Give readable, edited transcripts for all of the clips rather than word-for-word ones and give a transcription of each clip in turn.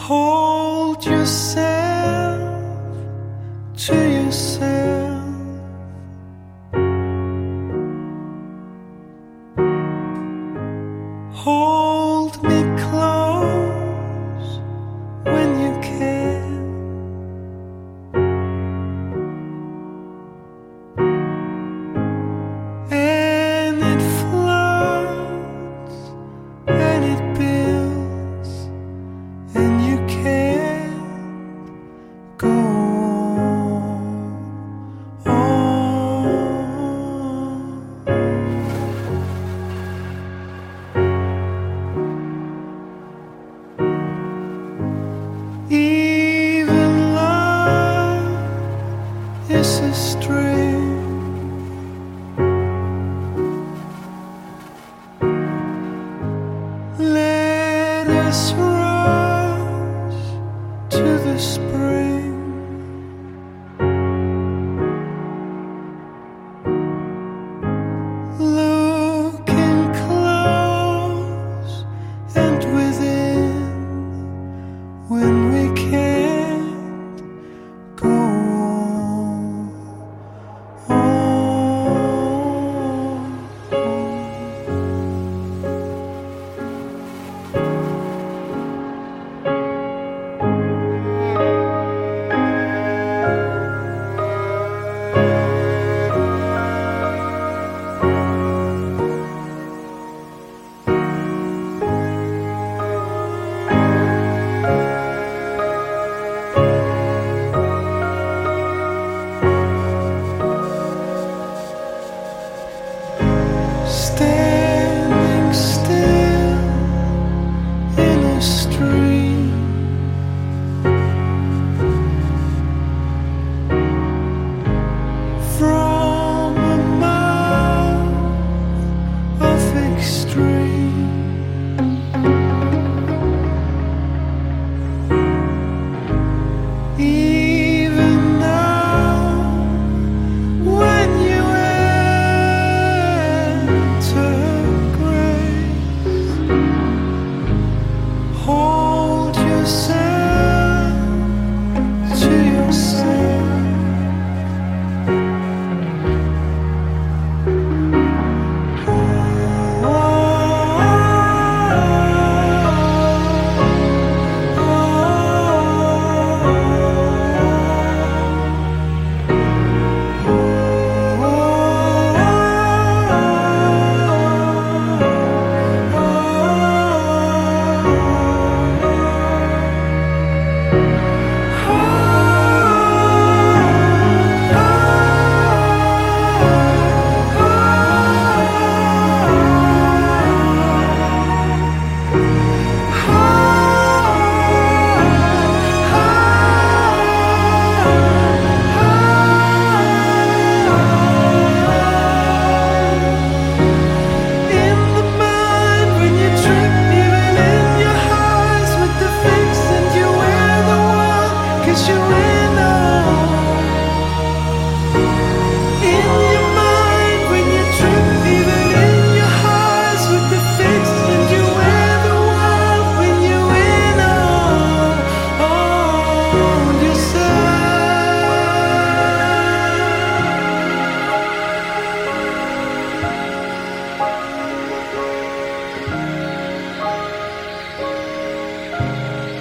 Hold yourself to yourself. Hold me close when you can. And it floats and it builds, and you can't go on. Even love is a string. Let us rush to the spring. Looking close and within, when we can't go on. Standing still in a stream, from a mouth of extreme. Even now, when you enter grace, hold yourself to yourself.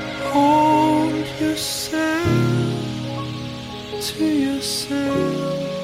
Hold yourself to yourself.